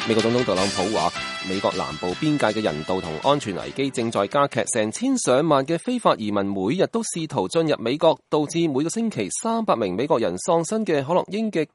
美國總統特朗普話，美國南部邊界嘅人道同安全危機正在加劇，成千上萬嘅非法移民每日都試圖進入美國，導致每個星期300名美國人喪生嘅可樂英嘅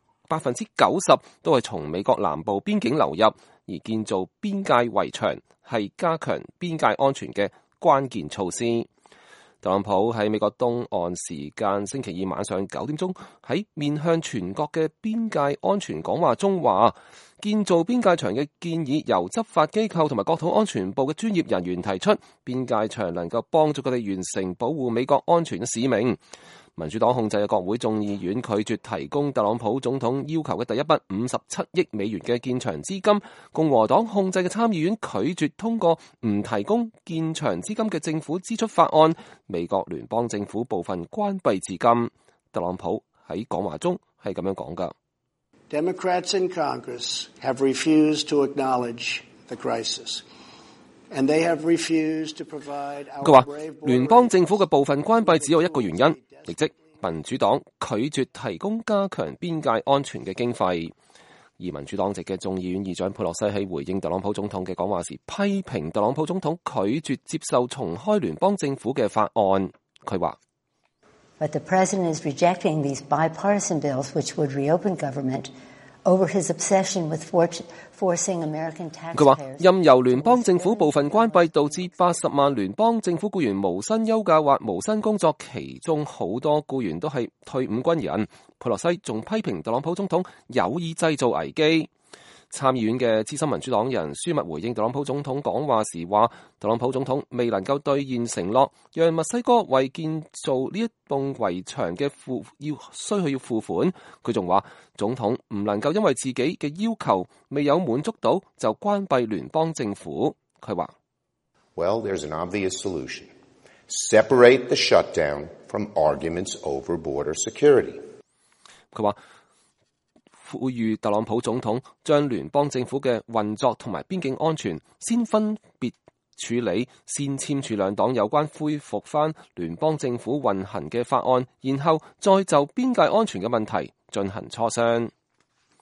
90%都係從美國南部邊境流入，而建造邊界圍牆係加強邊界安全嘅關鍵措施。特朗普喺美國東岸時間星期二晚上9點鐘喺面向全國嘅邊界安全講話中話，建造邊界牆嘅建議由執法機構同埋國土安全部嘅專業人員提出，邊界牆能夠幫助佢哋完成保護美國安全嘅使命。民主黨控制嘅國會眾議院拒絕提供特朗普總統要求嘅第一筆57億美元嘅建牆資金，共和黨控制嘅參議院拒絕通過唔提供建牆資金嘅政府支出法案，美國聯邦政府部分關閉至今。特朗普喺講話中係咁樣講㗎。 Democrats in Congress have refused to acknowledge the crisis, and they have refused to provide our brave border. 佢話聯邦政府嘅部分關閉只有一個原因，亦即民主黨拒絕提供加強邊界安全嘅經費。而民主黨籍嘅眾議院議長佩洛西喺回應特朗普總統嘅講話時，批評特朗普總統拒絕接受重開聯邦政府嘅法案。佢話 But the president is rejecting these bipartisan bills which would reopen government over his obsession with forcing American taxpayers. 佢話任由聯邦政府部分關閉，導致80萬聯邦政府僱員無薪休假或無薪工作，其中好多僱員都係退伍軍人。佩洛西仲批評特朗普總統有意製造危機。參議院嘅資深民主黨人舒密回應特朗普總統講話時話，特朗普總統未能夠兌現承諾，讓墨西哥為建造呢一棟圍牆嘅需要付款。佢仲話，總統唔能夠因為自己嘅要求未有滿足到就關閉聯邦政府。佢話 Well, there's an obvious solution. Separate the shutdown from arguments over border security. 佢話呼籲特朗普總統將聯邦政府嘅運作同埋邊境安全先分別處理，先簽署兩黨有關恢復翻聯邦政府運行嘅法案，然後再就邊界安全嘅問題進行磋商。